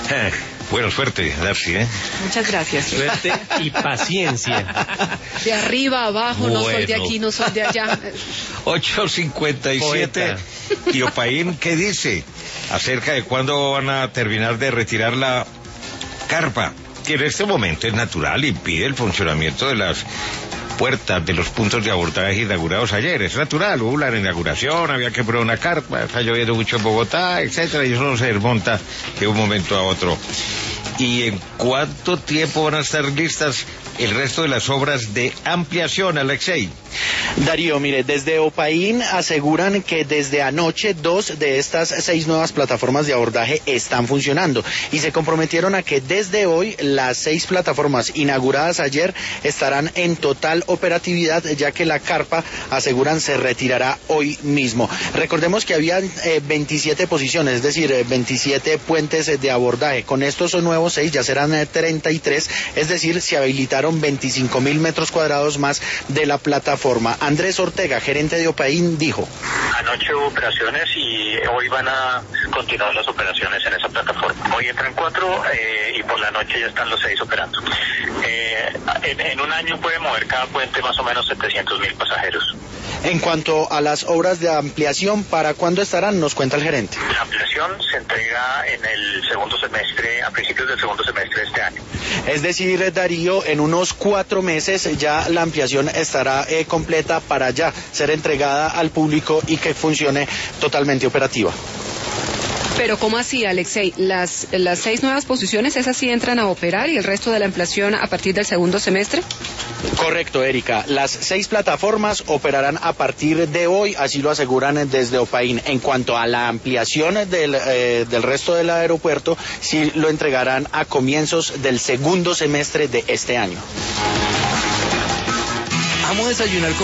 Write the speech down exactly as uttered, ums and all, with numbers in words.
Eh, bueno, suerte, Darcy, ¿eh? Muchas gracias. Suerte y paciencia. De arriba, abajo, Bueno. no soy de aquí, no soy de allá. ocho cincuenta y siete. ¿Y Opaín qué dice acerca de cuándo van a terminar de retirar la carpa? Que en este momento es natural, impide el funcionamiento de las puertas de los puntos de abordaje inaugurados ayer. Es natural, hubo la inauguración, había que probar una carpa, está lloviendo mucho en Bogotá, etcétera, y eso no se desmonta de un momento a otro. ¿Y en cuánto tiempo van a estar listas el resto de las obras de ampliación, Alexei? Darío, mire, desde Opaín aseguran que desde anoche dos de estas seis nuevas plataformas de abordaje están funcionando y se comprometieron a que desde hoy las seis plataformas inauguradas ayer estarán en total operatividad, ya que la carpa, aseguran, se retirará hoy mismo. Recordemos que habían eh, veintisiete posiciones, es decir, eh, veintisiete puentes de abordaje. Con estos nuevos seis ya serán eh, treinta y tres, es decir, se habilitaron veinticinco mil metros cuadrados más de la plataforma. Andrés Ortega, gerente de Opaín, dijo: Anoche hubo operaciones y hoy van a continuar las operaciones en esa plataforma. Hoy entran cuatro eh, y por la noche ya están los seis operando. Eh, en, en un año puede mover cada puente más o menos setecientos mil pasajeros. En cuanto a las obras de ampliación, ¿para cuándo estarán? Nos cuenta el gerente. La ampliación se entrega en el segundo semestre, a principios del segundo semestre de este año. Es decir, Darío, en unos cuatro meses ya la ampliación estará eh, completa para ya ser entregada al público y que funcione totalmente operativa. Pero ¿cómo así, Alexei? Las, las seis nuevas posiciones, ¿esas sí entran a operar y el resto de la ampliación a partir del segundo semestre? Correcto, Erika. Las seis plataformas operarán a partir de hoy, así lo aseguran desde Opaín. En cuanto a la ampliación del, eh, del resto del aeropuerto, sí lo entregarán a comienzos del segundo semestre de este año. Amo desayunar con